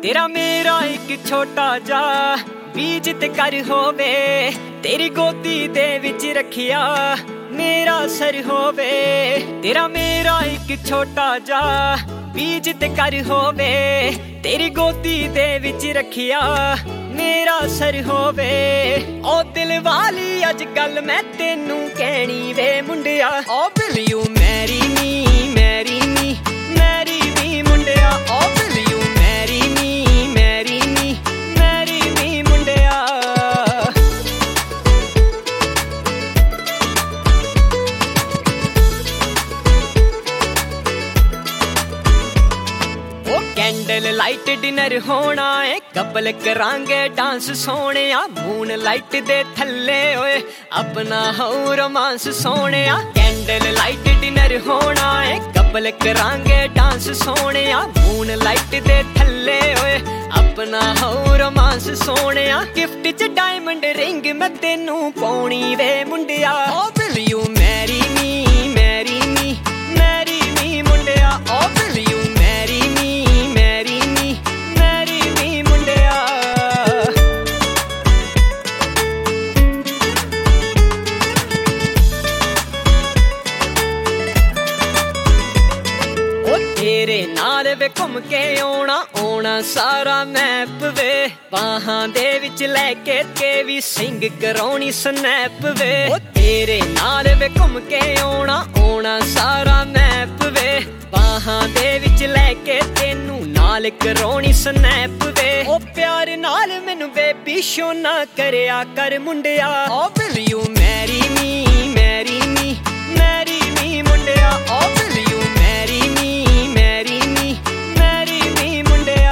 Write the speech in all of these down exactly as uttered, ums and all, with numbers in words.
तेरा मेरा एक छोटा जा बीज ते कर होवे, तेरी गोदी दे विच रखिया मेरा सर होवे। तेरा मेरा एक छोटा जा बीज ते कर होवे, तेरी गोदी दे विच रखिया मेरा सर होवे। ओ दिल वाली अज गल मैं तेनू कहनी वे मुंडिया, oh will you marry me marry me marry me मुंडिया, oh will you marry me marry me marry me मुंडिया। कैंडल लाइट डिनर होना है, कपल करांगे डांस सोने, मून लाइट दे थल्ले ओए अपना हो रोमांस सोने। कैंडल लाइट डिनर होना है, कपल करांगे डांस सोने, मून लाइट दे थल्ले ओए अपना हो रोमांस सोने। गिफ्ट च डायमंड रिंग मैं तेनू पाउणी वे मुंडिया, oh will you marry me marry me marry me मुंडिया, oh will you marry me marry me marry me मुंडिया। ओ तेरे नाल वे घुम के आउणा आउणा सारा मैप वे, बाहां दे विच लैके के भी सिंग कराउणी स्नैप वे। ओ तेरे नाल वे घुम के आउणा आउणा सारा मैप वे, बाहां दे विच लैके तेनू नाल कराउणी स्नैप वे। ओ प्यार नाल मैनू बेबी शो ना करया कर मुंडिया, oh will you marry me marry me marry me मुंडिया, oh will you marry me marry me marry me मुंडिया।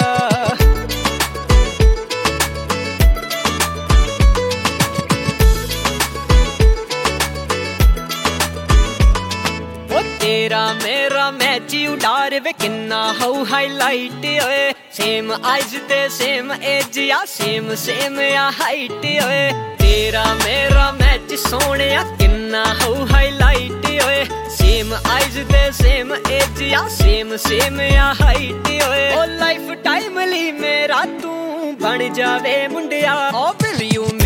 तेरा मेरा मैच उडार वे किन्ना हो हाईलाइट ओए, सेम आइज ते सेम एज या सेम सेम या हाइट ओए। तेरा मेरा मैच सोने किन्ना हो हाईलाइट ओए, सेम आइज ते सेम एज या सेम सेम या हाइट ओए। ओ लाइफ टाइम ली मेरा तू बन जावे मुंडिया, ओ विल यू